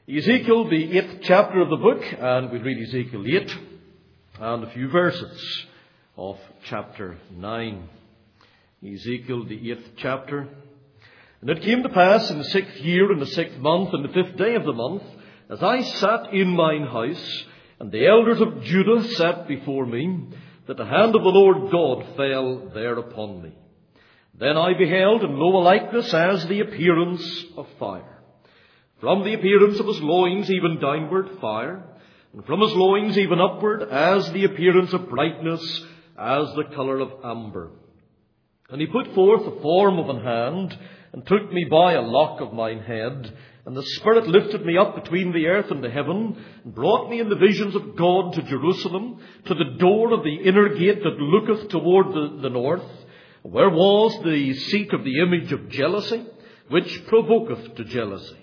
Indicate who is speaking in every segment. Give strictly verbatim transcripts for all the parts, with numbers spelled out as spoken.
Speaker 1: Ezekiel, the eighth chapter of the book, and we read Ezekiel eight and a few verses of chapter nine. Ezekiel, the eighth chapter. And it came to pass in the sixth year, in the sixth month, and the fifth day of the month, as I sat in mine house, and the elders of Judah sat before me, that the hand of the Lord God fell there upon me. Then I beheld, and lo, a likeness as the appearance of fire. From the appearance of his loins even downward fire, and from his loins even upward as the appearance of brightness, as the colour of amber. And he put forth the form of an hand, and took me by a lock of mine head, and the Spirit lifted me up between the earth and the heaven, and brought me in the visions of God to Jerusalem, to the door of the inner gate that looketh toward the, the north, where was the seat of the image of jealousy, which provoketh to jealousy.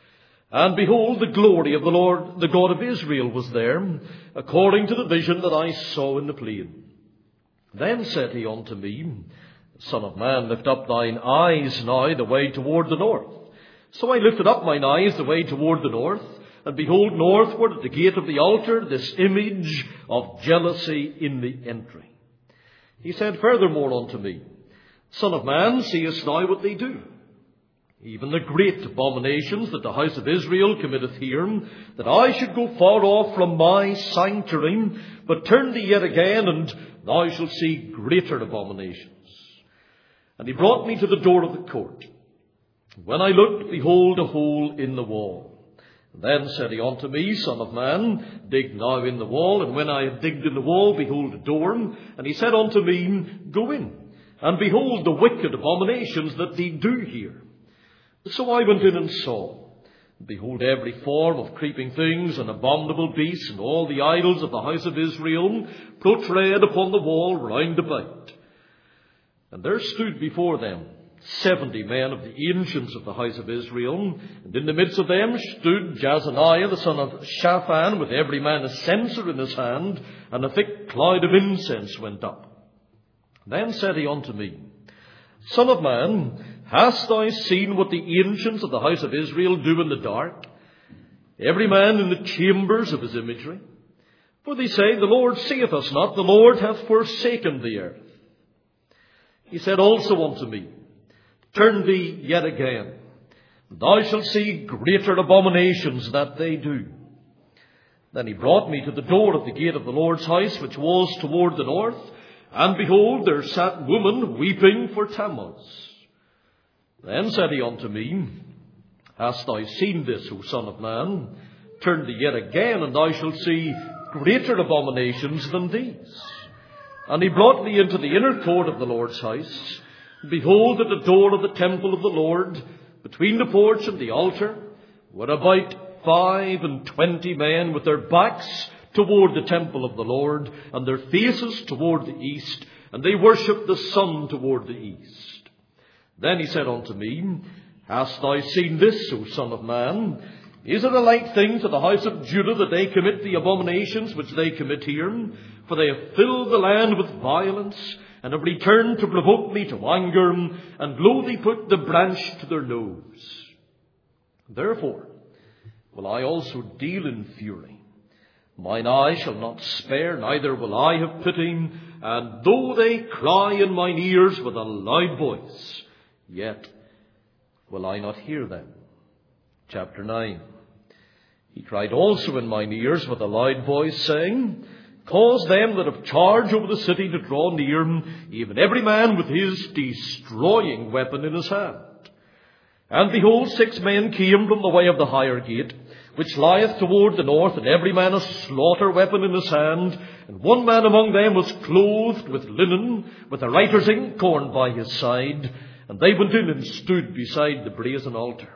Speaker 1: And behold, the glory of the Lord, the God of Israel, was there, according to the vision that I saw in the plain. Then said he unto me, Son of man, lift up thine eyes now the way toward the north. So I lifted up mine eyes the way toward the north, and behold, northward at the gate of the altar, this image of jealousy in the entry. He said furthermore unto me, Son of man, seest thou what they do? Even the great abominations that the house of Israel committeth here, that I should go far off from my sanctuary, but turn thee yet again, and thou shalt see greater abominations. And he brought me to the door of the court. When I looked, behold, a hole in the wall. Then said he unto me, Son of man, dig now in the wall. And when I had digged in the wall, behold, a door. And he said unto me, Go in, and behold the wicked abominations that they do here. So I went in and saw. Behold, every form of creeping things and abominable beasts, and all the idols of the house of Israel, portrayed upon the wall round about. And there stood before them seventy men of the ancients of the house of Israel, and in the midst of them stood Jazaniah the son of Shaphan, with every man a censer in his hand, and a thick cloud of incense went up. Then said he unto me, Son of man, hast thou seen what the ancients of the house of Israel do in the dark, every man in the chambers of his imagery? For they say, The Lord seeth us not, the Lord hath forsaken the earth. He said also unto me, Turn thee yet again, thou shalt see greater abominations that they do. Then he brought me to the door of the gate of the Lord's house, which was toward the north, and behold, there sat women weeping for Tammuz. Then said he unto me, Hast thou seen this, O son of man? Turn thee yet again, and thou shalt see greater abominations than these. And he brought me into the inner court of the Lord's house. Behold, at the door of the temple of the Lord, between the porch and the altar, were about five and twenty men with their backs toward the temple of the Lord, and their faces toward the east, and they worshipped the sun toward the east. Then he said unto me, Hast thou seen this, O son of man? Is it a like thing to the house of Judah that they commit the abominations which they commit here? For they have filled the land with violence, and have returned to provoke me to anger, and lo, they put the branch to their nose. Therefore will I also deal in fury. Mine eye shall not spare, neither will I have pity, and though they cry in mine ears with a loud voice, yet will I not hear them. Chapter nine. He cried also in mine ears with a loud voice, saying, Cause them that have charge over the city to draw near, even every man with his destroying weapon in his hand. And behold, six men came from the way of the higher gate, which lieth toward the north, and every man a slaughter weapon in his hand. And one man among them was clothed with linen, with a writer's inkhorn by his side. And they went in and stood beside the brazen altar.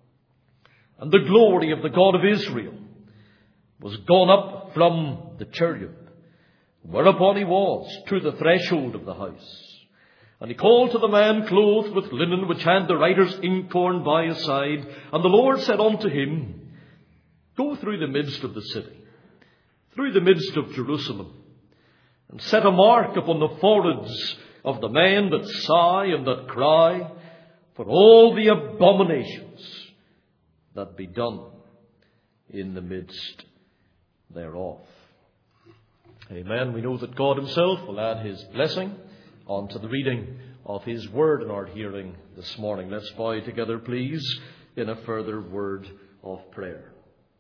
Speaker 1: And the glory of the God of Israel was gone up from the cherub, whereupon he was, to the threshold of the house. And he called to the man clothed with linen, which had the writer's inkhorn by his side. And the Lord said unto him, Go through the midst of the city, through the midst of Jerusalem, and set a mark upon the foreheads of the men that sigh and that cry, for all the abominations that be done. in the midst thereof. Amen. We know that God himself will add his blessing onto the reading of his word in our hearing this morning. Let's bow together, please, in a further word of prayer.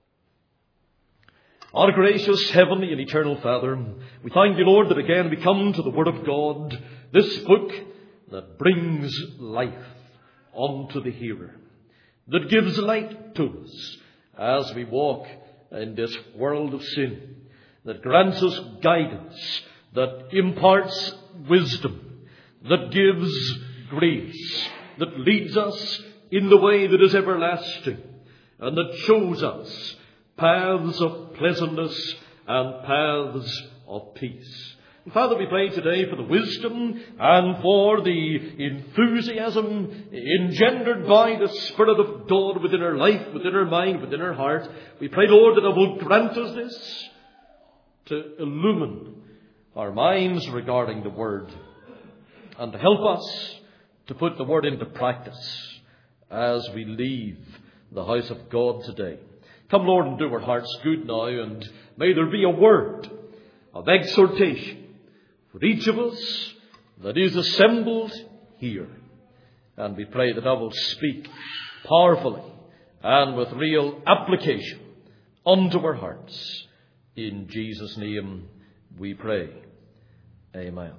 Speaker 1: Our gracious, heavenly and eternal Father, we thank you, Lord, that again we come to the Word of God, this book that brings life unto the hearer, that gives light to us as we walk in this world of sin, that grants us guidance, that imparts wisdom, that gives grace, that leads us in the way that is everlasting, and that shows us paths of pleasantness and paths of peace. And Father, we pray today for the wisdom and for the enthusiasm engendered by the Spirit of God within our life, within our mind, within our heart. We pray, Lord, that it will grant us this to illumine our minds regarding the Word and to help us to put the Word into practice as we leave the house of God today. Come, Lord, and do our hearts good now, and may there be a word of exhortation for each of us that is assembled here. And we pray that I will speak powerfully and with real application unto our hearts. In Jesus' name we pray. Amen.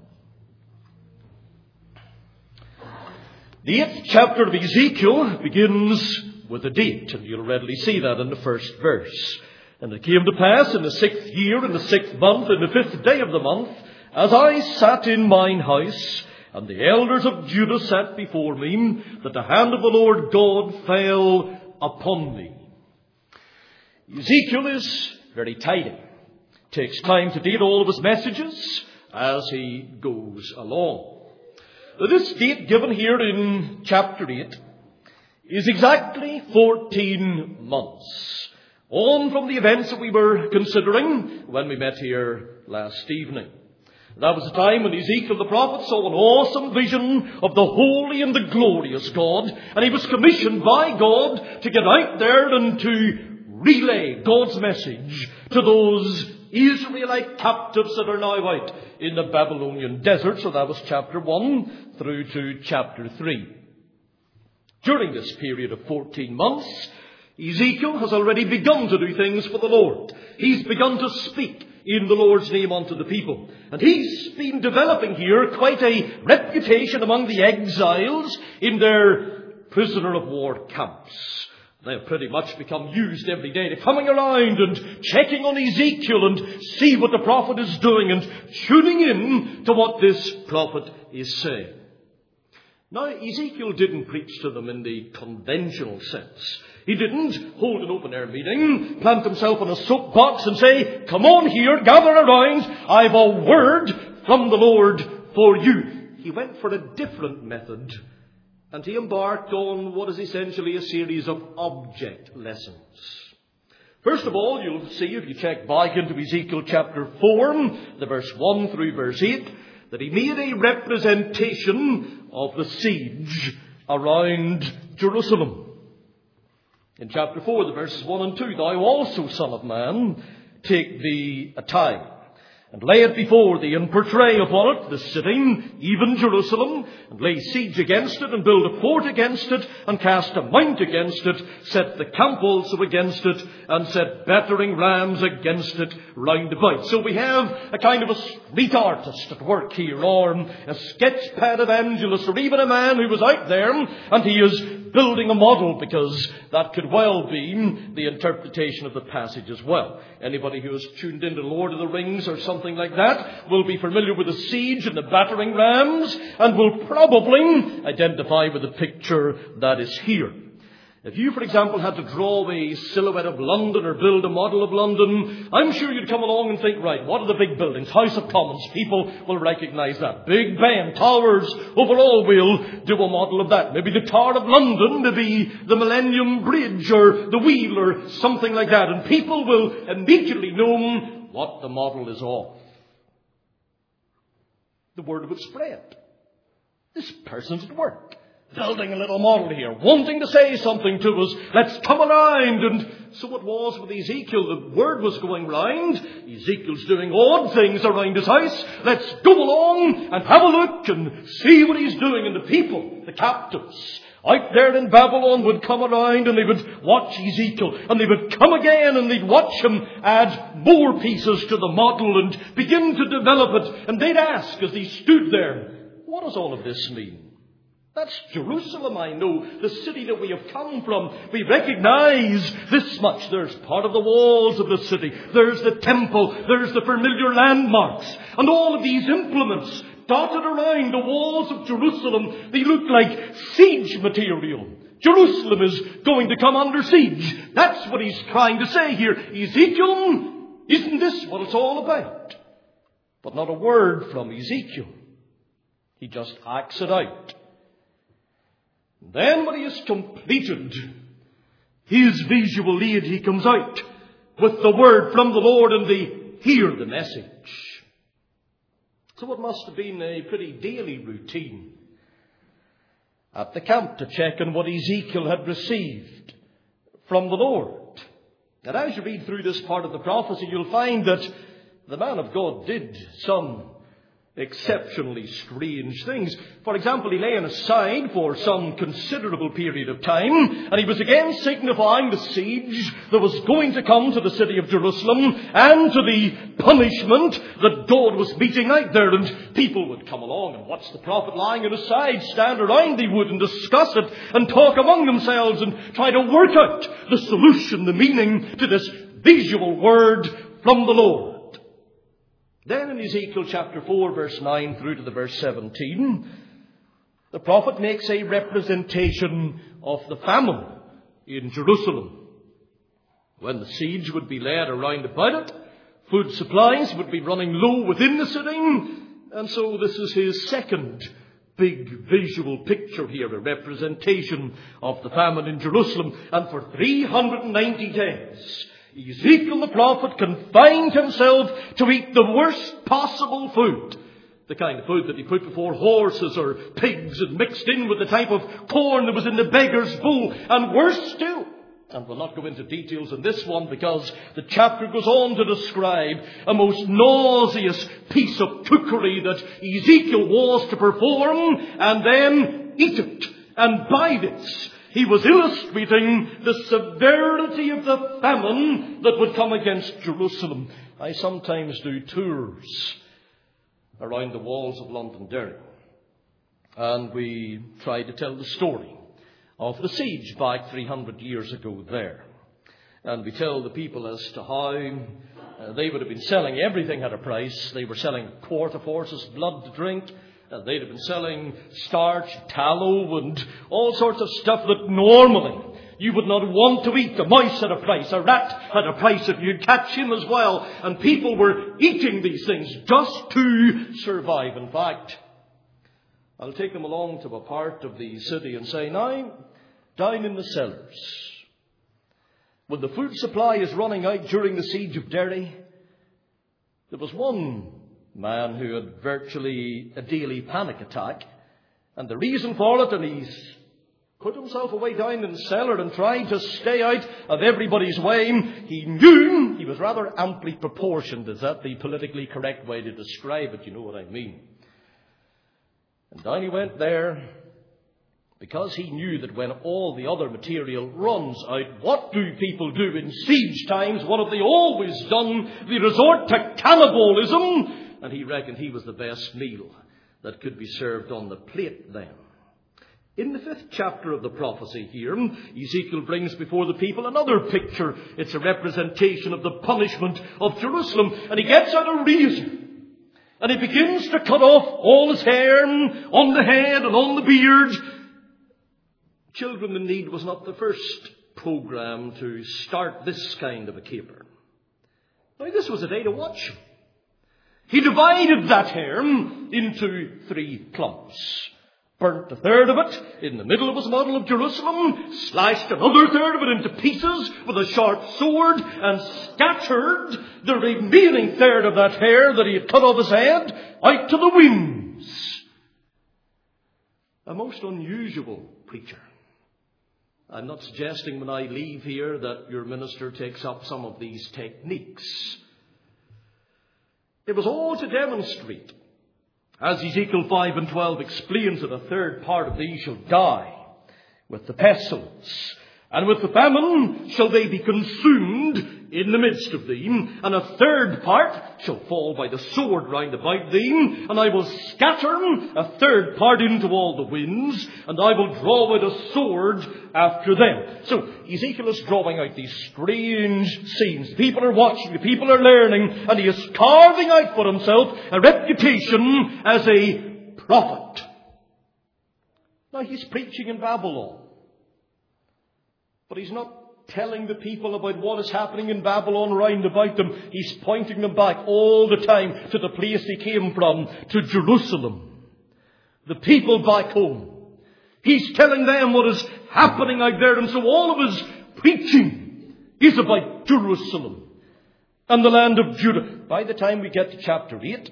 Speaker 1: The eighth chapter of Ezekiel begins with a date, and you'll readily see that in the first verse. And it came to pass in the sixth year, in the sixth month, in the fifth day of the month, as I sat in mine house, and the elders of Judah sat before me, that the hand of the Lord God fell upon me. Ezekiel is very tidy. Takes time to date all of his messages as he goes along. Now, this date given here in chapter eight is exactly fourteen months on from the events that we were considering when we met here last evening. That was the time when Ezekiel the prophet saw an awesome vision of the holy and the glorious God, and he was commissioned by God to get out there and to relay God's message to those Israelite captives that are now out in the Babylonian desert. So that was chapter one through to chapter three. During this period of fourteen months, Ezekiel has already begun to do things for the Lord. He's begun to speak in the Lord's name unto the people. And he's been developing here quite a reputation among the exiles in their prisoner of war camps. They have pretty much become used every day to coming around and checking on Ezekiel and see what the prophet is doing and tuning in to what this prophet is saying. Now, Ezekiel didn't preach to them in the conventional sense. He didn't hold an open-air meeting, plant himself on a soapbox and say, "Come on here, gather around, I've a word from the Lord for you." He went for a different method, and he embarked on what is essentially a series of object lessons. First of all, you'll see, if you check back into Ezekiel chapter four, the verse one through verse eight, that he made a representation of the siege around Jerusalem. In chapter four, the verses one and two, "Thou also, son of man, take thee a tile, and lay it before thee, and portray upon it the city, even Jerusalem, and lay siege against it, and build a fort against it, and cast a mount against it, set the camp also against it, and set battering rams against it round about." So we have a kind of a street artist at work here, or a sketch pad evangelist, or even a man who was out there, and he is building a model, because that could well be the interpretation of the passage as well. Anybody who has tuned into Lord of the Rings or something like that will be familiar with the siege and the battering rams, and will probably identify with the picture that is here. If you, for example, had to draw a silhouette of London or build a model of London, I'm sure you'd come along and think, right, what are the big buildings? House of Commons. People will recognise that. Big Ben, towers. Overall, we'll do a model of that. Maybe the Tower of London, maybe the Millennium Bridge or the Wheel or something like that. And people will immediately know what the model is of. The word would spread. This person's at work, building a little model here, wanting to say something to us. Let's come around and so it was with Ezekiel. The word was going round. Ezekiel's doing odd things around his house. Let's go along and have a look and see what he's doing. And the people, the captives, out there in Babylon would come around and they would watch Ezekiel. And they would come again and they'd watch him add more pieces to the model and begin to develop it. And they'd ask as he stood there, what does all of this mean? That's Jerusalem, I know, the city that we have come from. We recognize this much. There's part of the walls of the city. There's the temple. There's the familiar landmarks. And all of these implements dotted around the walls of Jerusalem, they look like siege material. Jerusalem is going to come under siege. That's what he's trying to say here. Ezekiel, isn't this what it's all about? But not a word from Ezekiel. He just acts it out. Then when he has completed his visual aid, he comes out with the word from the Lord and they hear the message. So it must have been a pretty daily routine at the camp to check on what Ezekiel had received from the Lord. And as you read through this part of the prophecy, you'll find that the man of God did some exceptionally strange things. For example, he lay aside for some considerable period of time, and he was again signifying the siege that was going to come to the city of Jerusalem and to the punishment that God was meting out there. And people would come along and watch the prophet lying on his side, stand around, they would, and discuss it and talk among themselves and try to work out the solution, the meaning to this visual word from the Lord. Then in Ezekiel chapter four, verse nine through to the verse seventeen, the prophet makes a representation of the famine in Jerusalem. When the siege would be laid around about it, food supplies would be running low within the city, and so this is his second big visual picture here, a representation of the famine in Jerusalem. And for three hundred ninety days, Ezekiel the prophet confined himself to eat the worst possible food. The kind of food that he put before horses or pigs and mixed in with the type of corn that was in the beggar's bowl. And worse still, and we'll not go into details in this one because the chapter goes on to describe a most nauseous piece of cookery that Ezekiel was to perform and then eat it. And by this, he was illustrating the severity of the famine that would come against Jerusalem. I sometimes do tours around the walls of Londonderry, and we try to tell the story of the siege back three hundred years ago there. And we tell the people as to how uh, they would have been selling everything at a price. They were selling a quart of horse's blood to drink. Uh, they'd have been selling starch, tallow, and all sorts of stuff that normally you would not want to eat. A mouse had a price, a rat had a price if you'd catch him as well. And people were eating these things just to survive. In fact, I'll take them along to a part of the city and say, now, down in the cellars, when the food supply is running out during the siege of Derry, there was one man who had virtually a daily panic attack. And the reason for it, and he's put himself away down in the cellar and tried to stay out of everybody's way. He knew he was rather amply proportioned. Is that the politically correct way to describe it? You know what I mean. And down he went there because he knew that when all the other material runs out, what do people do in siege times? What have they always done? They resort to cannibalism. And he reckoned he was the best meal that could be served on the plate then. In the fifth chapter of the prophecy here, Ezekiel brings before the people another picture. It's a representation of the punishment of Jerusalem. And he gets out a razor. And he begins to cut off all his hair on the head and on the beard. Children in Need was not the first program to start this kind of a caper. Now, this was a day to watch. He divided that hair into three clumps. Burnt a third of it in the middle of his model of Jerusalem, slashed another third of it into pieces with a sharp sword, and scattered the remaining third of that hair that he had cut off his head out to the winds. A most unusual preacher. I'm not suggesting when I leave here that your minister takes up some of these techniques. It was all to demonstrate, as Ezekiel five and twelve explains, that a third part of these shall die with the pestilence, and with the famine shall they be consumed in the midst of thee, and a third part shall fall by the sword round about thee, and I will scatter a third part into all the winds, and I will draw out a sword after them. So Ezekiel is drawing out these strange scenes. The people are watching, the people are learning, and he is carving out for himself a reputation as a prophet. Now he's preaching in Babylon, but he's not telling the people about what is happening in Babylon round about them. He's pointing them back all the time to the place he came from, to Jerusalem. The people back home. He's telling them what is happening out there, and so all of his preaching is about Jerusalem and the land of Judah. By the time we get to chapter eight,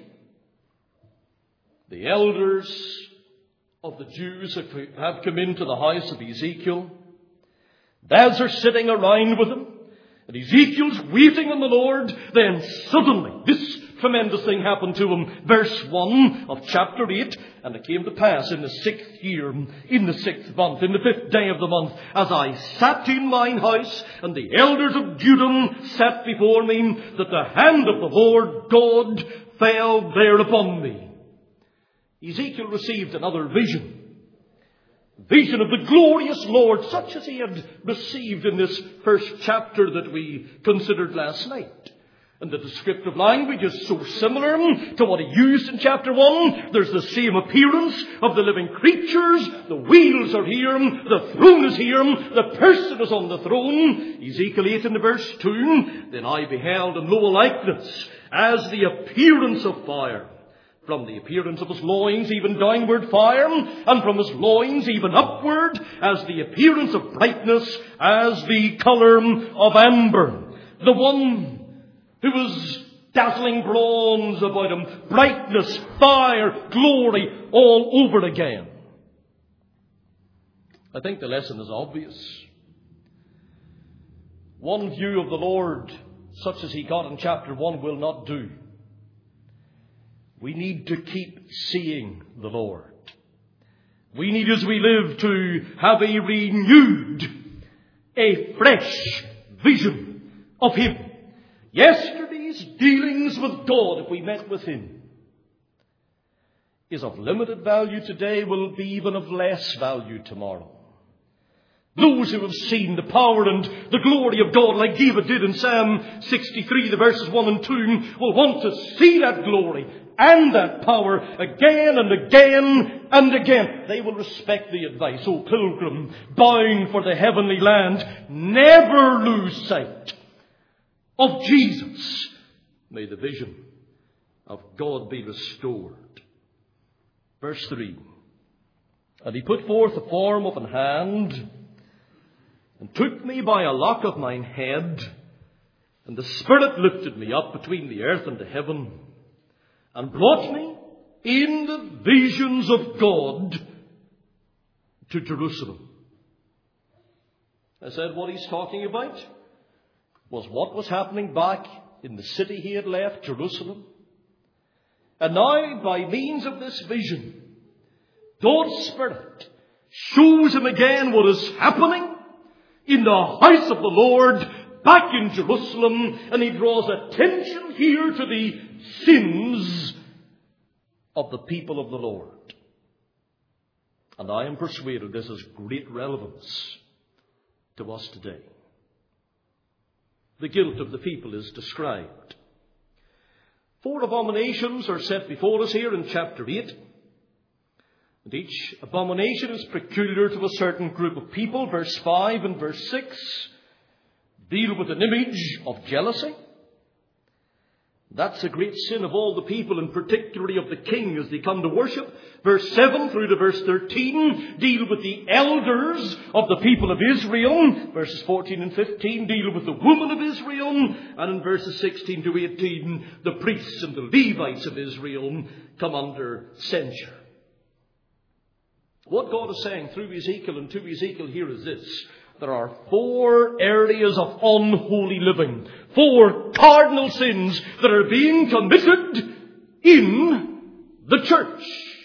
Speaker 1: the elders of the Jews have come into the house of Ezekiel. Those are sitting around with him, and Ezekiel's waiting on the Lord. Then suddenly this tremendous thing happened to him. Verse one of chapter eight, and it came to pass in the sixth year, in the sixth month, in the fifth day of the month, as I sat in mine house, and the elders of Judah sat before me, that the hand of the Lord God fell there upon me. Ezekiel received another vision. Vision of the glorious Lord, such as he had received in this first chapter that we considered last night. And the descriptive language is so similar to what he used in chapter one. There's the same appearance of the living creatures. The wheels are here. The throne is here. The person is on the throne. Ezekiel eight in the verse two. Then I beheld in lo a likeness as the appearance of fire. From the appearance of his loins even downward fire, and from his loins even upward as the appearance of brightness, as the colour of amber. The one who was dazzling bronze about him, brightness, fire, glory, all over again. I think the lesson is obvious. One view of the Lord, such as he got in chapter one, will not do. We need to keep seeing the Lord. We need, as we live, to have a renewed, a fresh vision of him. Yesterday's dealings with God, if we met with him, is of limited value today, will be even of less value tomorrow. Those who have seen the power and the glory of God, like David did in Psalm sixty-three, the verses one and two, will want to see that glory and that power again and again and again. They will respect the advice. O pilgrim, bound for the heavenly land, never lose sight of Jesus. May the vision of God be restored. Verse three. And he put forth the form of an hand, and took me by a lock of mine head, and the Spirit lifted me up between the earth and the heaven, and brought me in the visions of God to Jerusalem. I said what he's talking about was what was happening back in the city he had left, Jerusalem. And now, by means of this vision, God's Spirit shows him again what is happening in the house of the Lord back in Jerusalem, and he draws attention here to the sins of the people of the Lord. And I am persuaded this has great relevance to us today. The guilt of the people is described. Four abominations are set before us here in chapter eight. And each abomination is peculiar to a certain group of people. Verse five and verse six deal with an image of jealousy. That's a great sin of all the people, and particularly of the king as they come to worship. Verse seven through to verse thirteen deal with the elders of the people of Israel. Verses fourteen and fifteen deal with the women of Israel. And in verses sixteen to eighteen, the priests and the Levites of Israel come under censure. What God is saying through Ezekiel and to Ezekiel here is this: there are four areas of unholy living, four cardinal sins that are being committed in the church.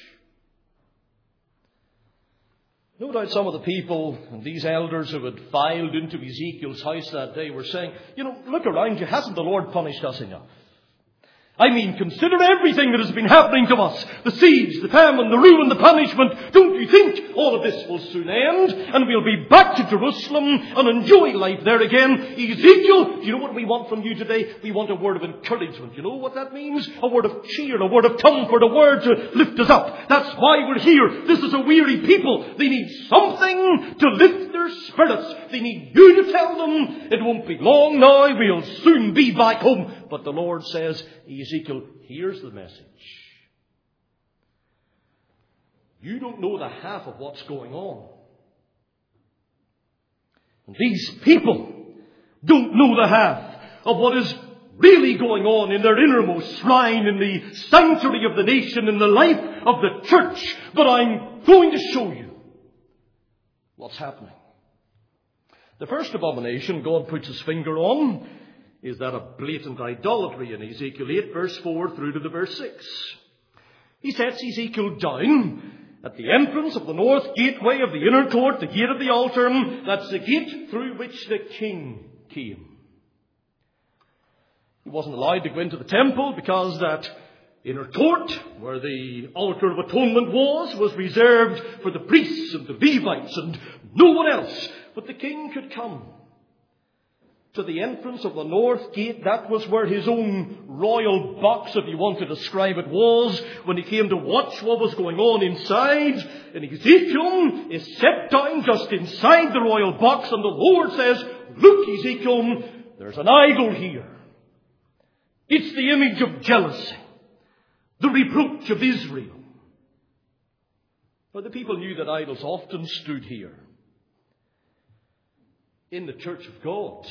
Speaker 1: No doubt some of the people and these elders who had filed into Ezekiel's house that day were saying, you know, look around you, hasn't the Lord punished us enough? I mean, consider everything that has been happening to us. The siege, the famine, the ruin, the punishment. Don't you think all of this will soon end and we'll be back to Jerusalem and enjoy life there again? Ezekiel, do you know what we want from you today? We want a word of encouragement. You know what that means? A word of cheer, a word of comfort, a word to lift us up. That's why we're here. This is a weary people. They need something to lift their spirits. They need you to tell them it won't be long now. We'll soon be back home. But the Lord says, Ezekiel, here's the message. You don't know the half of what's going on. And these people don't know the half of what is really going on in their innermost shrine, in the sanctuary of the nation, in the life of the church. But I'm going to show you what's happening. The first abomination God puts his finger on is that of blatant idolatry in Ezekiel eight, verse four through to the verse six. He sets Ezekiel down at the entrance of the north gateway of the inner court, the gate of the altar. That's the gate through which the king came. He wasn't allowed to go into the temple because that inner court, where the altar of atonement was, was reserved for the priests and the Levites and no one else. But the king could come to the entrance of the north gate. That was where his own royal box, if you want to describe it, was when he came to watch what was going on inside. And Ezekiel is set down just inside the royal box, and the Lord says, look, Ezekiel, there's an idol here. It's the image of jealousy, the reproach of Israel. But the people knew that idols often stood here in the church of God.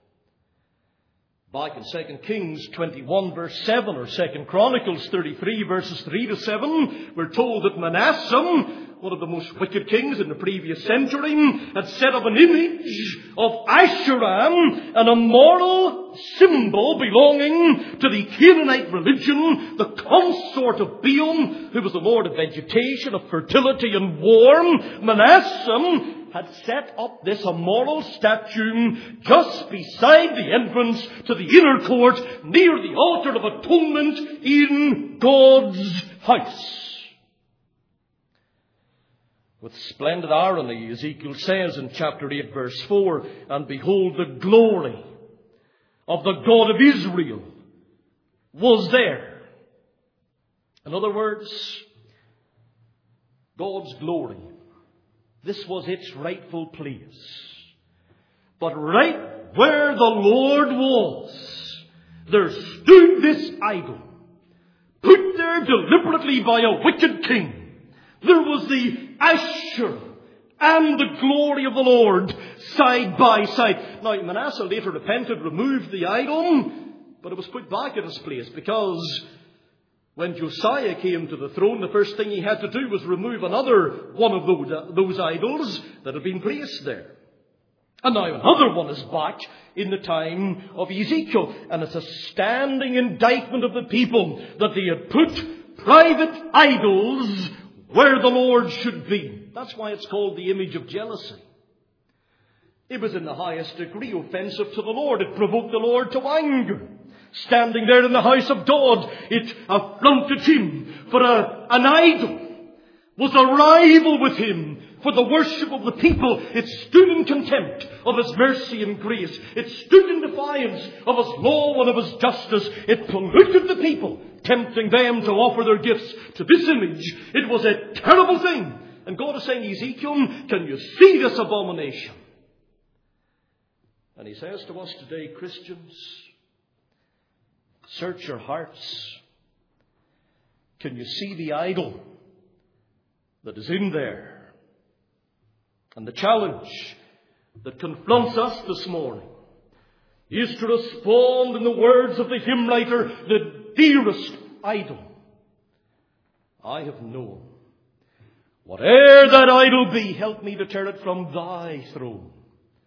Speaker 1: Back in Second Kings twenty-one verse seven or Second Chronicles thirty-three verses three to seven, we're told that Manasseh, one of the most wicked kings in the previous century, had set up an image of Asherah, an immoral symbol belonging to the Canaanite religion, the consort of Baal, who was the lord of vegetation, of fertility and war. Manasseh had set up this immoral statue just beside the entrance to the inner court, near the altar of atonement in God's house. With splendid irony, Ezekiel says in chapter eight, verse four, and behold, the glory of the God of Israel was there. In other words, God's glory, this was its rightful place. But right where the Lord was, there stood this idol, put there deliberately by a wicked king. There was the Asherah and the glory of the Lord side by side. Now, Manasseh later repented, removed the idol, but it was put back in its place because when Josiah came to the throne, the first thing he had to do was remove another one of those, those idols that had been placed there. And now another one is back in the time of Ezekiel. And it's a standing indictment of the people that they had put private idols where the Lord should be. That's why it's called the image of jealousy. It was in the highest degree offensive to the Lord. It provoked the Lord to anger. Standing there in the house of God, it affronted him. For a, an idol was a rival with him. For the worship of the people, it stood in contempt of his mercy and grace. It stood in defiance of his law and of his justice. It polluted the people, tempting them to offer their gifts to this image. It was a terrible thing. And God is saying, Ezekiel, can you see this abomination? And he says to us today, Christians, search your hearts. Can you see the idol that is in there? And the challenge that confronts us this morning is to respond in the words of the hymn writer, the dearest idol I have known. Whate'er that idol be, help me to tear it from thy throne.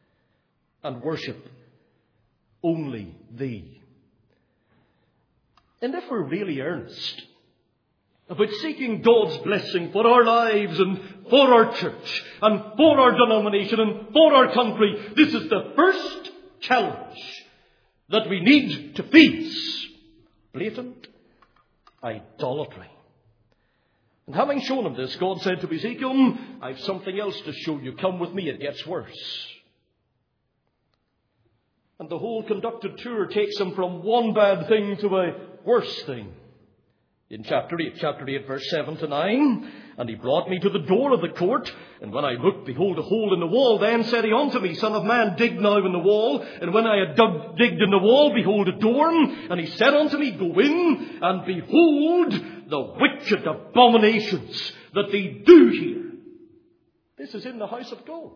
Speaker 1: and worship only Thee. And if we're really earnest about seeking God's blessing for our lives and for our church and for our denomination and for our country, this is the first challenge that we need to face: blatant idolatry. And having shown him this, God said to Ezekiel, I've something else to show you. Come with me, it gets worse. And the whole conducted tour takes him from one bad thing to a worse thing. In chapter eight, chapter eight, verse seven to nine, and he brought me to the door of the court, and when I looked, behold, a hole in the wall. Then said he unto me, Son of man, dig now in the wall. And when I had dug, digged in the wall, behold, a door. And he said unto me, Go in, and behold the wicked abominations that they do here. This is in the house of God.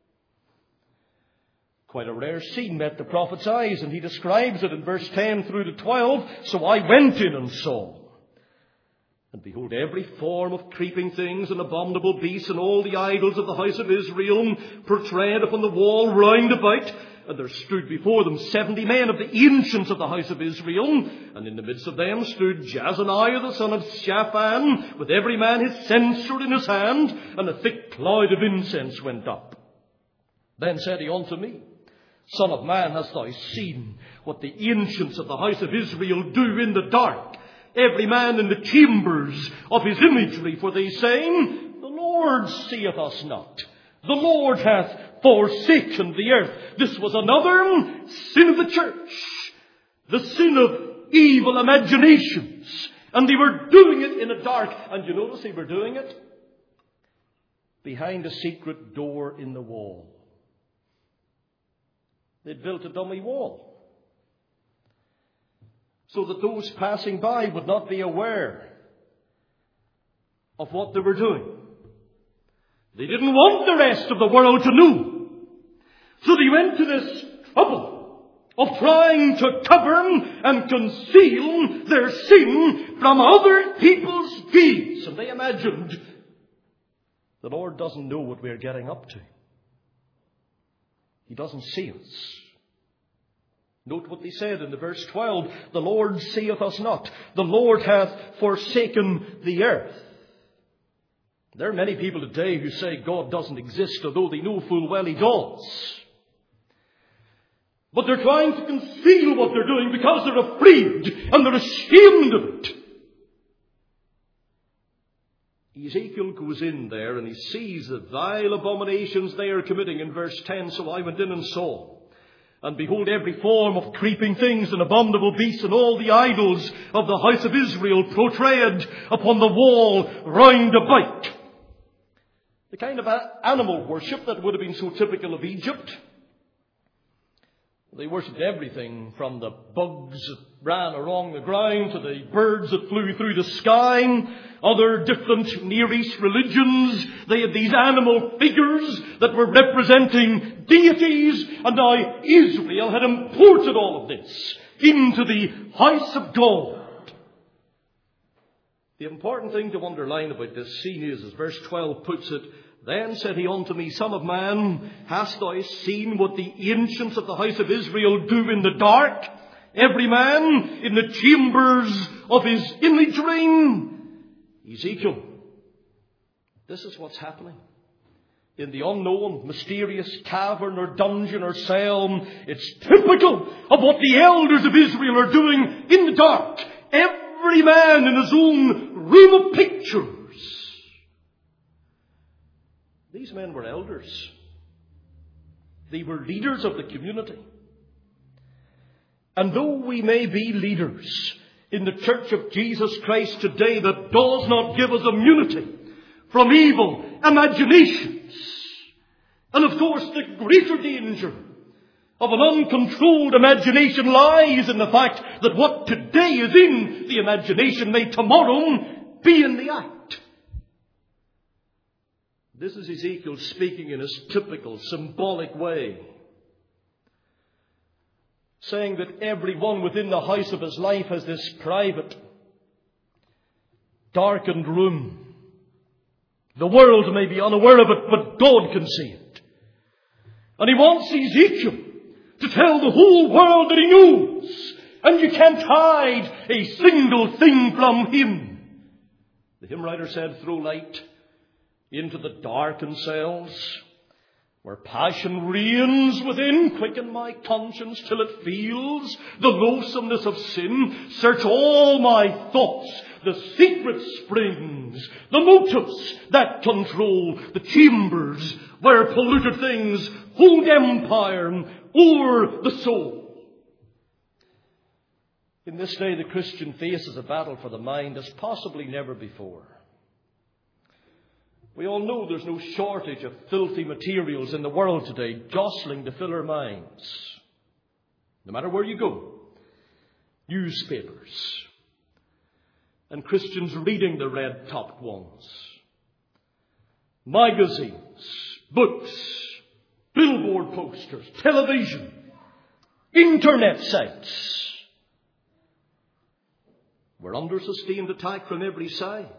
Speaker 1: Quite a rare scene met the prophet's eyes, and he describes it in verse ten through to twelve. So I went in and saw. And behold, every form of creeping things and abominable beasts and all the idols of the house of Israel portrayed upon the wall round about. And there stood before them seventy men of the ancients of the house of Israel. And in the midst of them stood Jazaniah the son of Shaphan, with every man his censer in his hand, and a thick cloud of incense went up. Then said he unto me, Son of man, hast thou seen what the ancients of the house of Israel do in the dark? Every man in the chambers of his imagery, for they say, The Lord seeth us not. The Lord hath forsaken the earth. This was another sin of the church. The sin of evil imaginations. And they were doing it in the dark. And you notice they were doing it behind a secret door in the wall. They'd built a dummy wall, so that those passing by would not be aware of what they were doing. They didn't want the rest of the world to know. So they went to this trouble of trying to cover and conceal their sin from other people's gaze. And they imagined, the Lord doesn't know what we're getting up to. He doesn't see us. Note what they said in the verse twelve. The Lord seeth us not. The Lord hath forsaken the earth. There are many people today who say God doesn't exist, although they know full well He does. But they're trying to conceal what they're doing because they're afraid and they're ashamed of it. Ezekiel goes in there and he sees the vile abominations they are committing in verse ten. So I went in and saw. And behold, every form of creeping things and abominable beasts and all the idols of the house of Israel portrayed upon the wall round about. The kind of animal worship that would have been so typical of Egypt. They worshipped everything from the bugs that ran along the ground to the birds that flew through the sky. Other different Near East religions, they had these animal figures that were representing deities. And now Israel had imported all of this into the house of God. The important thing to underline about this scene is, as verse twelve puts it, Then said he unto me, Son of man, hast thou seen what the ancients of the house of Israel do in the dark? Every man in the chambers of his imagery. Ezekiel, this is what's happening. In the unknown, mysterious cavern or dungeon or cell, it's typical of what the elders of Israel are doing in the dark. Every man in his own room of pictures. These men were elders. They were leaders of the community. And though we may be leaders in the Church of Jesus Christ today, that does not give us immunity from evil imaginations. And of course, the greater danger of an uncontrolled imagination lies in the fact that what today is in the imagination may tomorrow be in the act. This is Ezekiel speaking in his typical symbolic way, saying that everyone within the house of his life has this private, darkened room. The world may be unaware of it, but God can see it. And he wants Ezekiel to tell the whole world that he knows, and you can't hide a single thing from him. The hymn writer said, throw light into the darkened cells, where passion reigns within. Quicken my conscience till it feels the loathsomeness of sin. Search all my thoughts, the secret springs, the motives that control the chambers where polluted things hold empire o'er the soul. In this day, the Christian faces a battle for the mind as possibly never before. We all know there's no shortage of filthy materials in the world today jostling to fill our minds. No matter where you go, newspapers and Christians reading the red-topped ones, magazines, books, billboard posters, television, internet sites. We're under sustained attack from every side.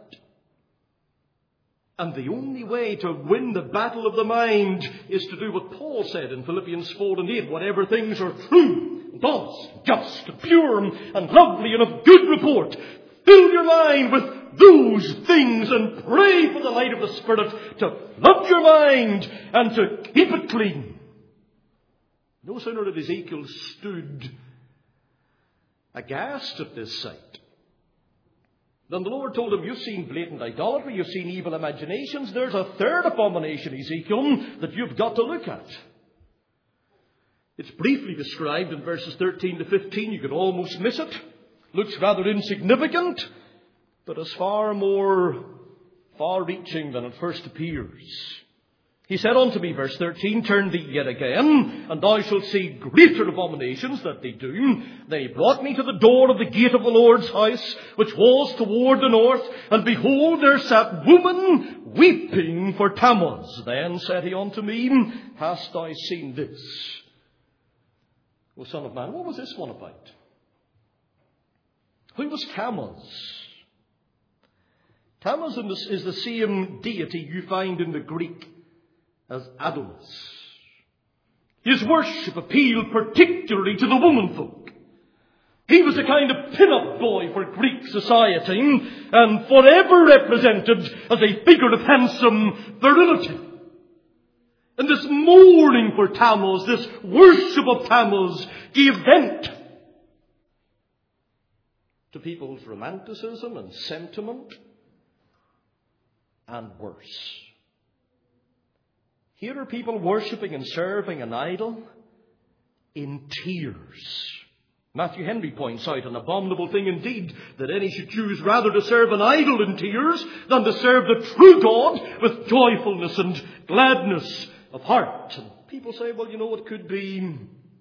Speaker 1: And the only way to win the battle of the mind is to do what Paul said in Philippians four and eight. Whatever things are true, and honest, just, and pure, and lovely, and of good report, fill your mind with those things and pray for the light of the Spirit to flood your mind and to keep it clean. No sooner had Ezekiel stood aghast at this sight then the Lord told him, you've seen blatant idolatry, you've seen evil imaginations. There's a third abomination, Ezekiel, that you've got to look at. It's briefly described in verses thirteen to fifteen. You could almost miss it. Looks rather insignificant, but is far more far-reaching than it first appears. He said unto me, verse thirteen, turn thee yet again, and thou shalt see greater abominations that they do. Then he brought me to the door of the gate of the Lord's house, which was toward the north, and behold, there sat woman weeping for Tammuz. Then said he unto me, hast thou seen this? O son of man, what was this one about? Who was Tammuz? Tammuz is the same deity you find in the Greek as Adonis. His worship appealed particularly to the womanfolk. He was a kind of pin-up boy for Greek society and forever represented as a figure of handsome virility. And this mourning for Tammuz, this worship of Tammuz, gave vent to people's romanticism and sentiment, and worse. Here are people worshipping and serving an idol in tears. Matthew Henry points out an abominable thing indeed, that any should choose rather to serve an idol in tears than to serve the true God with joyfulness and gladness of heart. And people say, well, you know, it could be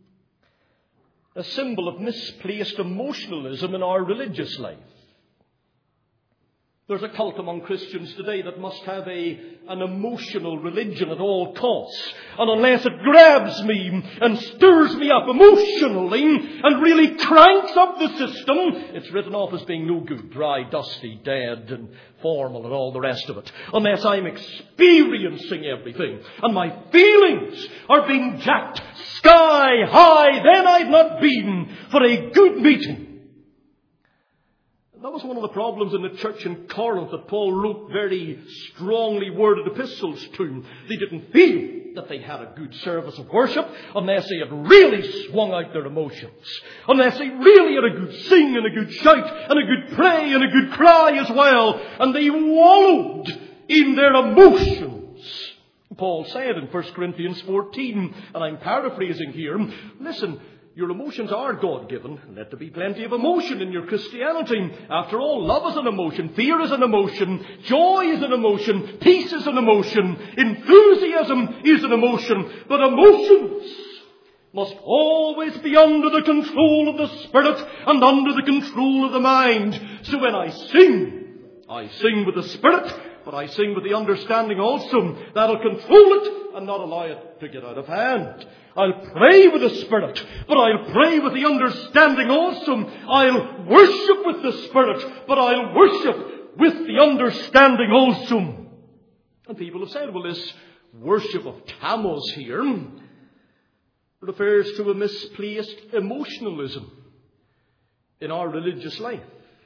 Speaker 1: a symbol of misplaced emotionalism in our religious life. There's a cult among Christians today that must have a, an emotional religion at all costs. And unless it grabs me and stirs me up emotionally and really cranks up the system, it's written off as being no good, dry, dusty, dead and formal and all the rest of it. Unless I'm experiencing everything and my feelings are being jacked sky high, then I've not been for a good meeting. That was one of the problems in the church in Corinth that Paul wrote very strongly worded epistles to. They didn't feel that they had a good service of worship unless they had really swung out their emotions. Unless they really had a good sing and a good shout and a good pray and a good cry as well. And they wallowed in their emotions. Paul said in First Corinthians fourteen, and I'm paraphrasing here, listen, your emotions are God-given. Let there be plenty of emotion in your Christianity. After all, love is an emotion. Fear is an emotion. Joy is an emotion. Peace is an emotion. Enthusiasm is an emotion. But emotions must always be under the control of the Spirit and under the control of the mind. So when I sing, I sing with the Spirit, but I sing with the understanding also that'll control it and not allow it to get out of hand. I'll pray with the Spirit, but I'll pray with the understanding also. I'll worship with the Spirit, but I'll worship with the understanding also. And people have said, well, this worship of Tammuz here, refers to a misplaced emotionalism in our religious life.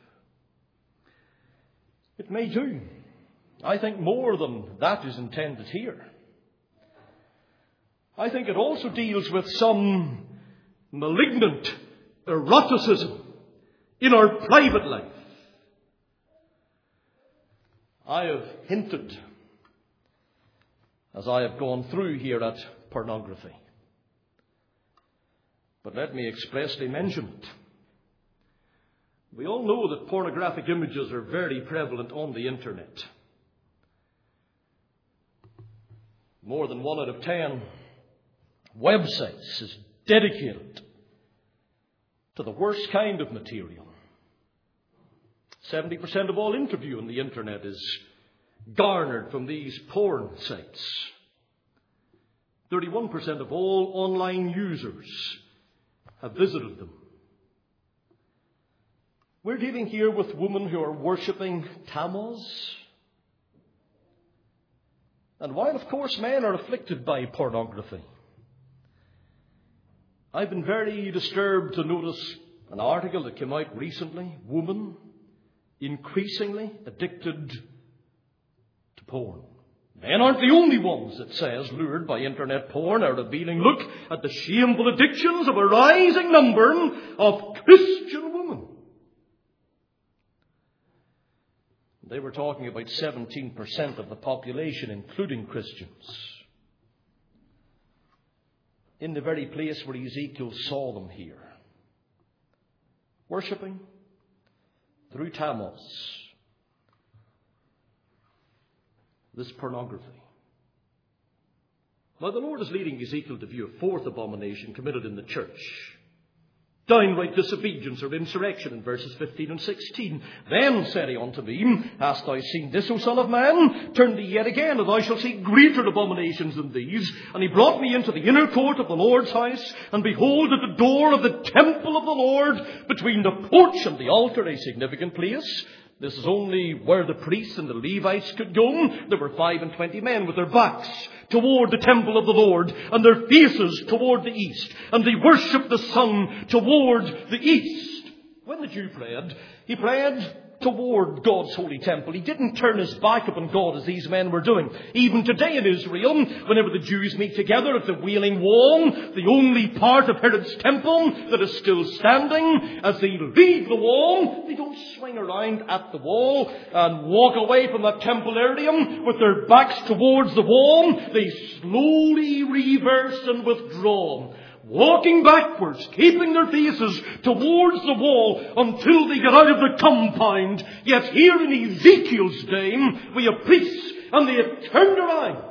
Speaker 1: It may do. I think more than that is intended here. I think it also deals with some malignant eroticism in our private life. I have hinted, as I have gone through here, at pornography. But let me expressly mention it. We all know that pornographic images are very prevalent on the internet. More than one out of ten websites is dedicated to the worst kind of material. seventy percent of all interview on the internet is garnered from these porn sites. thirty-one percent of all online users have visited them. We're dealing here with women who are worshipping Tammuz. And while, of course, men are afflicted by pornography, I've been very disturbed to notice an article that came out recently. Women increasingly addicted to porn. Men aren't the only ones, it says, lured by internet porn. A revealing look at the shameful addictions of a rising number of Christian women. They were talking about seventeen percent of the population, including Christians, in the very place where Ezekiel saw them here, worshipping through Tammuz this pornography. Now the Lord is leading Ezekiel to view a fourth abomination committed in the church. Downright disobedience or insurrection in verses fifteen and sixteen. Then said he unto me, Hast thou seen this, O son of man? Turn thee yet again, and thou shalt see greater abominations than these. And he brought me into the inner court of the Lord's house, and behold, at the door of the temple of the Lord, between the porch and the altar, a significant place. This is only where the priests and the Levites could go. There were five and twenty men with their backs toward the temple of the Lord, and their faces toward the east, and they worshipped the sun toward the east. When the Jew prayed, he prayed toward God's holy temple. He didn't turn his back upon God as these men were doing. Even today in Israel, whenever the Jews meet together at the Wailing Wall, the only part of Herod's temple that is still standing, as they leave the wall, they don't swing around at the wall and walk away from that temple area with their backs towards the wall. They slowly reverse and withdraw, walking backwards, keeping their faces towards the wall until they get out of the compound. Yet here in Ezekiel's day, we have priests, and they have turned around.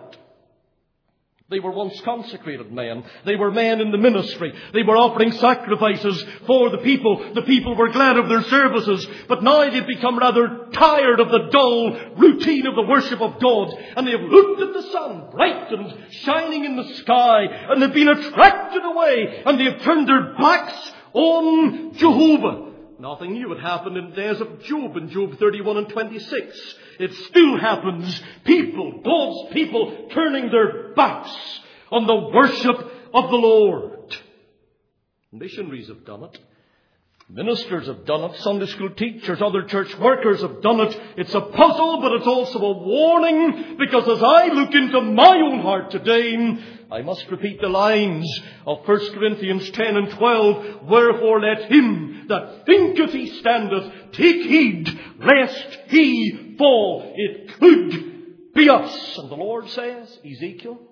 Speaker 1: They were once consecrated men. They were men in the ministry. They were offering sacrifices for the people. The people were glad of their services. But now they've become rather tired of the dull routine of the worship of God. And they've looked at the sun, bright and shining in the sky. And they've been attracted away. And they've turned their backs on Jehovah. Nothing new had happened in the days of Job in Job thirty-one and twenty-six. It still happens. People, God's people, turning their backs on the worship of the Lord. Missionaries have done it. Ministers have done it. Sunday school teachers, other church workers have done it. It's a puzzle, but it's also a warning, because as I look into my own heart today, I must repeat the lines of First Corinthians ten and twelve. Wherefore let him that thinketh he standeth take heed, lest he fall. It could be us. And the Lord says, Ezekiel,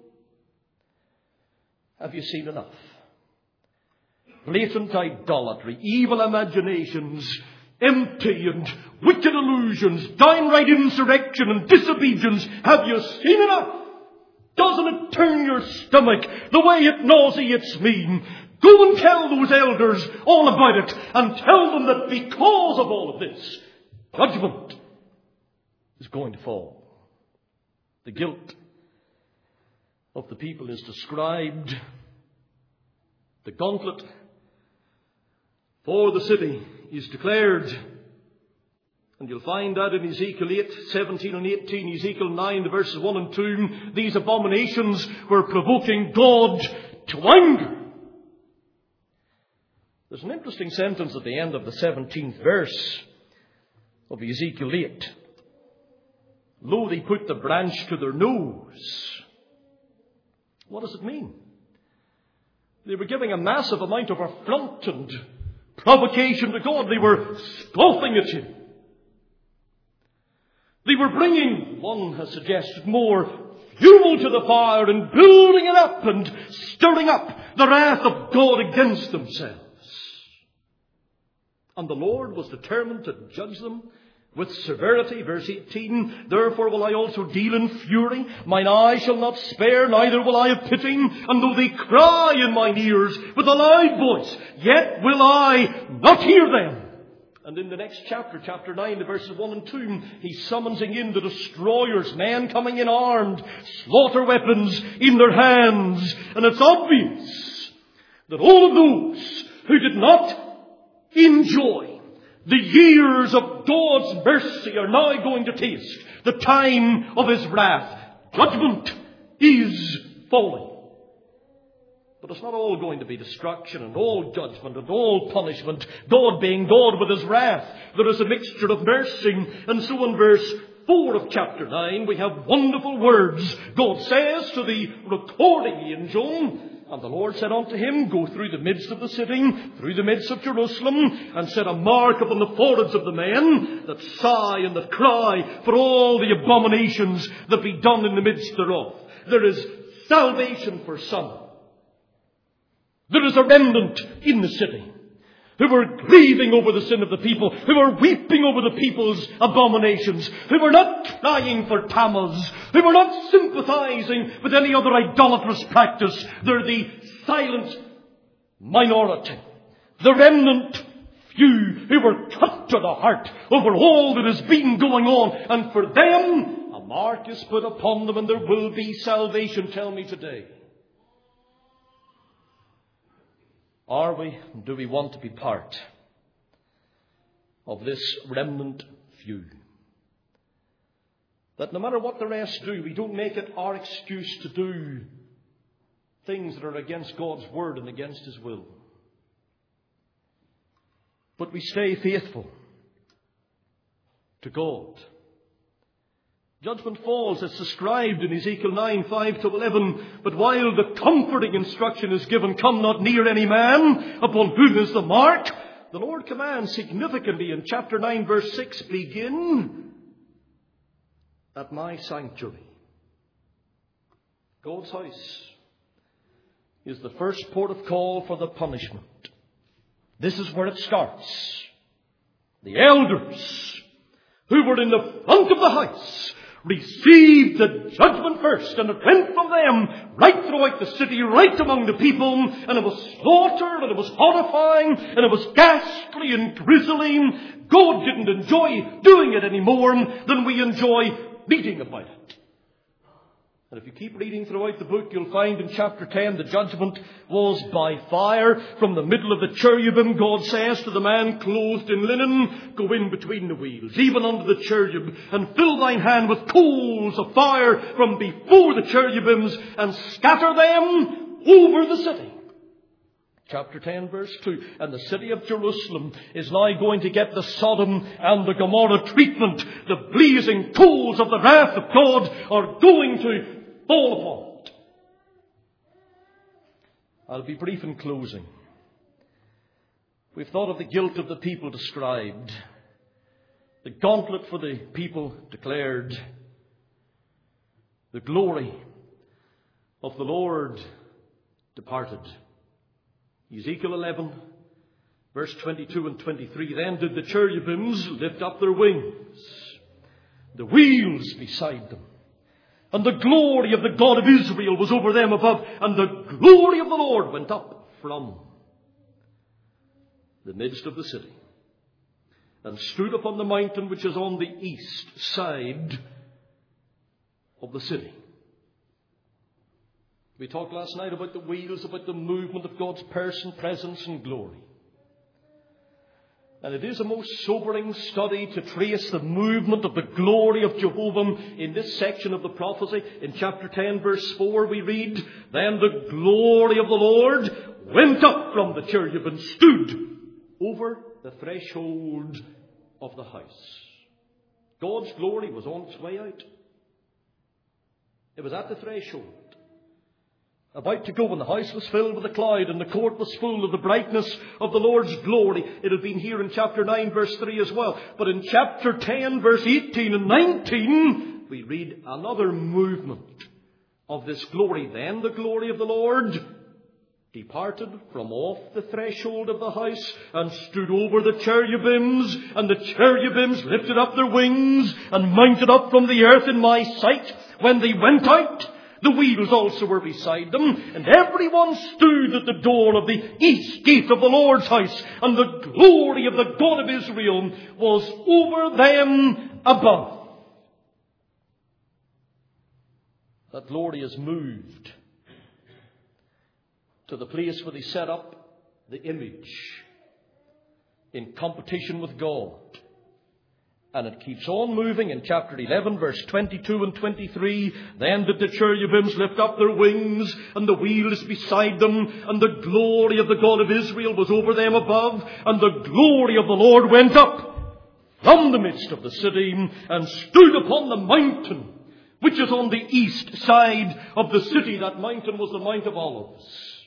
Speaker 1: have you seen enough? Blatant idolatry, evil imaginations, empty and wicked illusions, downright insurrection and disobedience. Have you seen enough? Doesn't it turn your stomach the way it nauseates me? Go and tell those elders all about it, and tell them that because of all of this, judgment is going to fall. The guilt of the people is described. The gauntlet for the city is declared. And you'll find that in Ezekiel eight, seventeen and eighteen, Ezekiel nine, the verses one and two. These abominations were provoking God to anger. There's an interesting sentence at the end of the seventeenth verse of Ezekiel eight. Lo, they put the branch to their nose. What does it mean? They were giving a massive amount of affront and provocation to God. They were scoffing at Him. They were bringing, one has suggested, more fuel to the fire and building it up and stirring up the wrath of God against themselves. And the Lord was determined to judge them with severity. Verse eighteen, therefore will I also deal in fury. Mine eye shall not spare, neither will I have pity. And though they cry in mine ears with a loud voice, yet will I not hear them. And in the next chapter, chapter nine, the verses one and two, He's summoning in the destroyers, men coming in armed, slaughter weapons in their hands. And it's obvious that all of those who did not enjoy the years of God's mercy are now going to taste the time of His wrath. Judgment is falling. But it's not all going to be destruction and all judgment and all punishment. God being God with His wrath. There is a mixture of mercy. And so in verse four of chapter nine we have wonderful words. God says to the recording angel, and the Lord said unto him, go through the midst of the city, through the midst of Jerusalem, and set a mark upon the foreheads of the men that sigh and that cry for all the abominations that be done in the midst thereof. There is salvation for some. There is a remnant in the city who are grieving over the sin of the people, who are weeping over the people's abominations, who are not crying for Tammuz, who are not sympathizing with any other idolatrous practice. They're the silent minority, the remnant few who were cut to the heart over all that has been going on. And for them, a mark is put upon them and there will be salvation. Tell me today, are we, do we want to be part of this remnant few? That no matter what the rest do, we don't make it our excuse to do things that are against God's word and against His will. But we stay faithful to God. Judgment falls as described in Ezekiel nine, five to eleven. But while the comforting instruction is given, come not near any man upon whom is the mark, the Lord commands significantly in chapter nine, verse six, begin at my sanctuary. God's house is the first port of call for the punishment. This is where it starts. The elders who were in the front of the house received the judgment first, and it went from them right throughout the city, right among the people, and it was slaughter, and it was horrifying, and it was ghastly and grisly. God didn't enjoy doing it any more than we enjoy reading about it. And if you keep reading throughout the book, you'll find in chapter ten the judgment was by fire. From the middle of the cherubim, God says to the man clothed in linen, go in between the wheels, even under the cherub, and fill thine hand with coals of fire from before the cherubims, and scatter them over the city. Chapter ten, verse two. And the city of Jerusalem is now going to get the Sodom and the Gomorrah treatment. The blazing coals of the wrath of God are going to fall upon it. I'll be brief in closing. We've thought of the guilt of the people described, the gauntlet for the people declared, the glory of the Lord departed. Ezekiel eleven, verse twenty-two and twenty-three. Then did the cherubims lift up their wings, the wheels beside them, and the glory of the God of Israel was over them above, and the glory of the Lord went up from the midst of the city, and stood upon the mountain which is on the east side of the city. We talked last night about the wheels, about the movement of God's person, presence and glory. And it is a most sobering study to trace the movement of the glory of Jehovah in this section of the prophecy. In chapter ten, verse four, we read, then the glory of the Lord went up from the cherub and stood over the threshold of the house. God's glory was on its way out. It was at the threshold, about to go, when the house was filled with a cloud and the court was full of the brightness of the Lord's glory. It had been here in chapter nine, verse three as well. But in chapter ten, verse eighteen and nineteen, we read another movement of this glory. Then the glory of the Lord departed from off the threshold of the house and stood over the cherubims, and the cherubims lifted up their wings and mounted up from the earth in my sight. When they went out, the wheels also were beside them, and everyone stood at the door of the east gate of the Lord's house, and the glory of the God of Israel was over them above. That glory is moved to the place where they set up the image in competition with God. And it keeps on moving in chapter eleven, verse twenty-two and twenty-three. Then did the cherubims lift up their wings, and the wheels beside them, and the glory of the God of Israel was over them above, and the glory of the Lord went up from the midst of the city, and stood upon the mountain, which is on the east side of the city. That mountain was the Mount of Olives.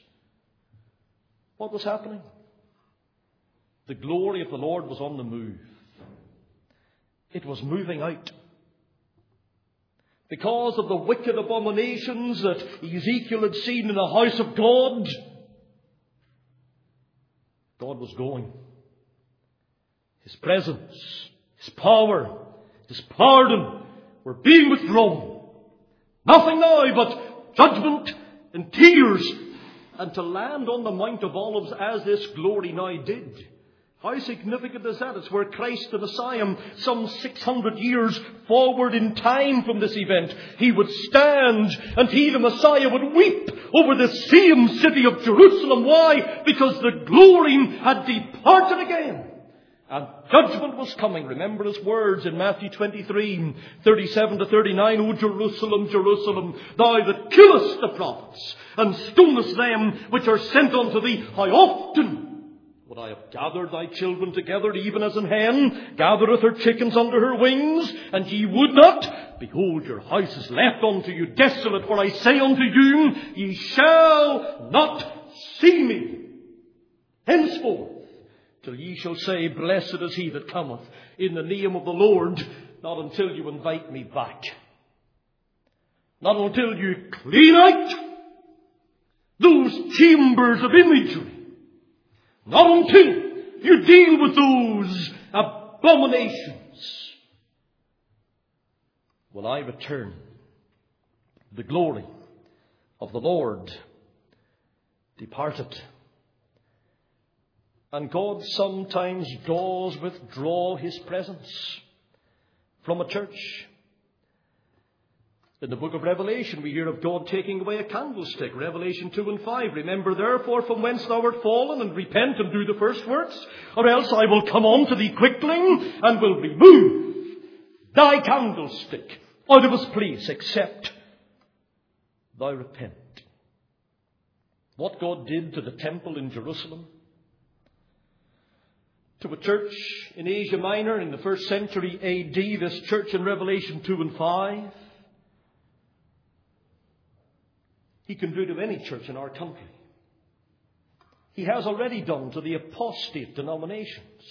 Speaker 1: What was happening? The glory of the Lord was on the move. It was moving out. Because of the wicked abominations that Ezekiel had seen in the house of God, God was going. His presence, His power, His pardon were being withdrawn. Nothing now but judgment and tears. And to land on the Mount of Olives as this glory now did. How significant is that? It's where Christ the Messiah, some six hundred years forward in time from this event, He would stand and He, the Messiah, would weep over the same city of Jerusalem. Why? Because the glory had departed again. And judgment was coming. Remember His words in Matthew twenty-three, thirty-seven to thirty-nine. O Jerusalem, Jerusalem, thou that killest the prophets and stonest them which are sent unto thee, how often would I have gathered thy children together, even as an hen gathereth her chickens under her wings, and ye would not? Behold, your house is left unto you desolate, for I say unto you, ye shall not see me henceforth, till ye shall say, blessed is he that cometh in the name of the Lord, not until you invite me back. Not until you clean out those chambers of imagery. Not until you deal with those abominations will I return. The glory of the Lord departed. And God sometimes does withdraw His presence from a church. In the book of Revelation, we hear of God taking away a candlestick. Revelation two and five. Remember therefore from whence thou art fallen, and repent and do the first works, or else I will come on to thee quickly, and will remove thy candlestick out of his place, except thou repent. What God did to the temple in Jerusalem, to a church in Asia Minor in the first century A D, this church in Revelation two and five, He can do to any church in our country. He has already done to the apostate denominations.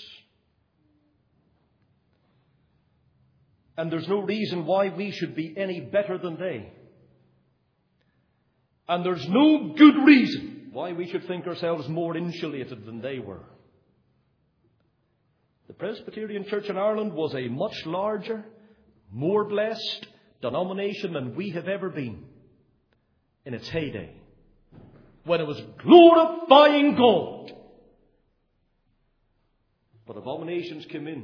Speaker 1: And there's no reason why we should be any better than they. And there's no good reason why we should think ourselves more insulated than they were. The Presbyterian Church in Ireland was a much larger, more blessed denomination than we have ever been in its heyday, when it was glorifying God. But abominations came in.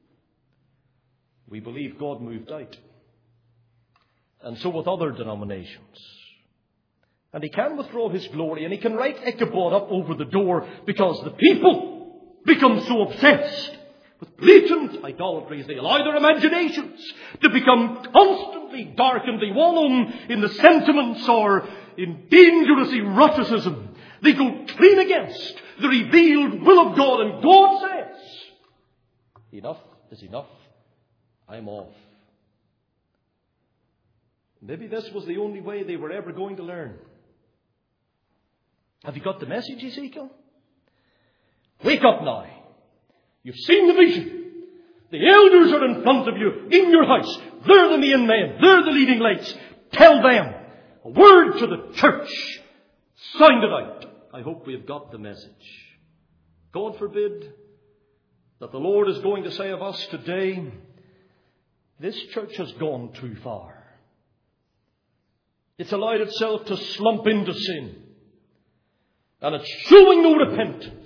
Speaker 1: We believe God moved out. And so with other denominations. And He can withdraw His glory, and He can write Ichabod up over the door, because the people become so obsessed with blatant idolatries. They allow their imaginations to become constantly darkened. They wallow in the sentiments or in dangerous eroticism They go clean against the revealed will of God. And God says, enough is enough. I'm off. Maybe this was the only way they were ever going to learn. Have you got the message, Ezekiel? Wake up now. You've seen the vision. The elders are in front of you in your house. They're the main men. They're the leading lights. Tell them a word to the church. Sound it out. I hope we have got the message. God forbid that the Lord is going to say of us today, this church has gone too far. It's allowed itself to slump into sin. And it's showing no repentance.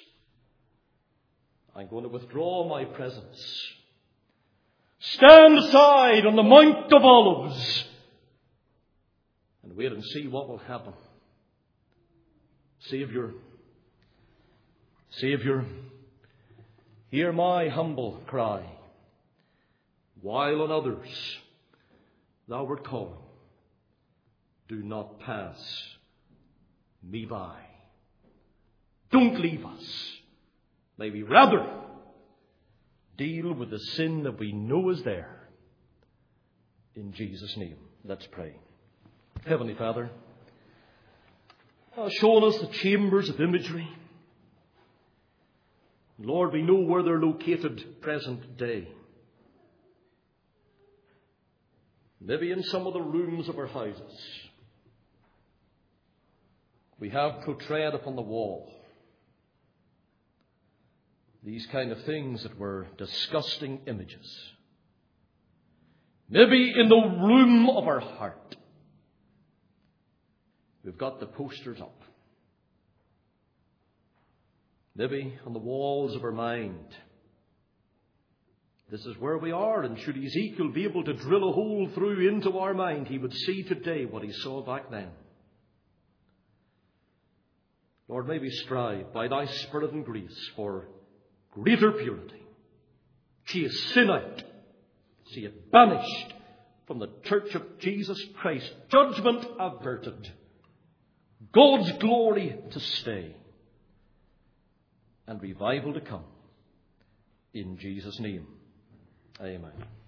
Speaker 1: I'm going to withdraw my presence. Stand aside on the Mount of Olives and wait and see what will happen. Saviour, Saviour, hear my humble cry. While on others thou wert calling, do not pass me by. Don't leave us. May we rather deal with the sin that we know is there. In Jesus' name, let's pray. Heavenly Father, show us the chambers of imagery. Lord, we know where they're located present day. Maybe in some of the rooms of our houses, we have portrayed upon the wall these kind of things that were disgusting images. Maybe in the room of our heart, we've got the posters up. Maybe on the walls of our mind. This is where we are, and should Ezekiel be able to drill a hole through into our mind, he would see today what he saw back then. Lord, may we strive by thy Spirit and grace for greater purity. Chase sin out. See it banished from the church of Jesus Christ. Judgment averted. God's glory to stay. And revival to come. In Jesus' name. Amen.